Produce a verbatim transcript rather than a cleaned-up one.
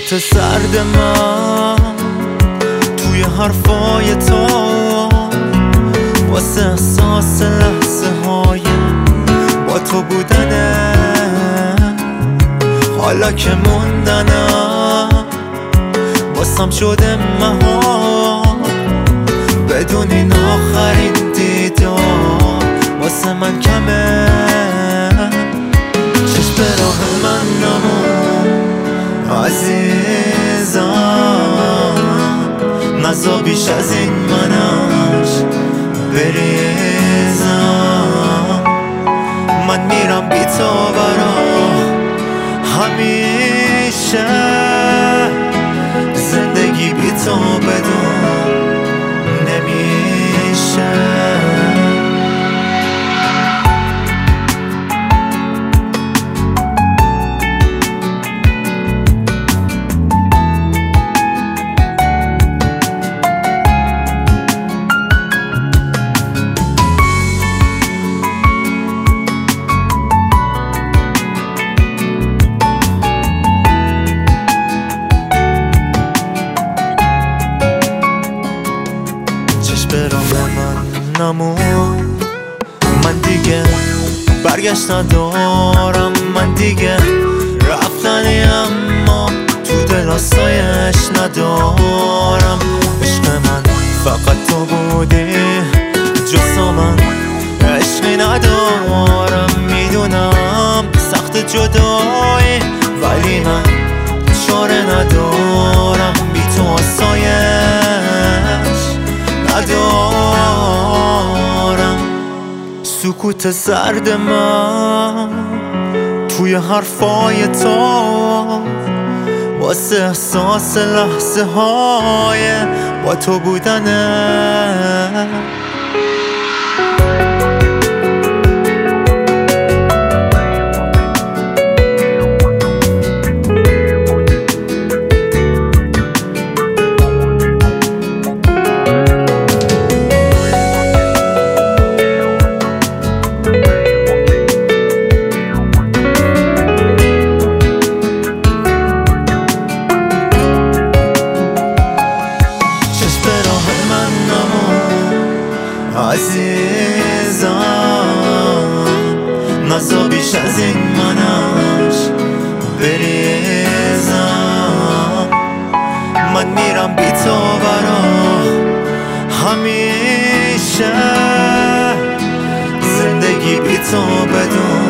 سکوت سرد من توی حرفای تو واسه احساس لحظه های با تو بودنه، حالا که موندنم واسم شده مهار بدون این آخرین دیدار واسه من کمه. چشم به راه من نمون عزیزم، نزا بیش از این منش بریزم. من میرم بی تو برا همیشه، زندگی بی تو بدون نمیشه. به راه من نمون، من دیگه برگشت ندارم، من دیگه رفتنی اما تو دل آسایش ندارم. عشق من فقط تو بودی، جز من عشقی ندارم. میدونم سخت جدایی ولی من چاره ندارم، بی تو آسایش ندارم. سکوت سرد من توی حرفای تو واسه احساس لحظه های با تو بودنه. عزیزم، نزا بیش از این منش بریزم. من میرم بی تو برا همیشه، زندگی بی تو بدون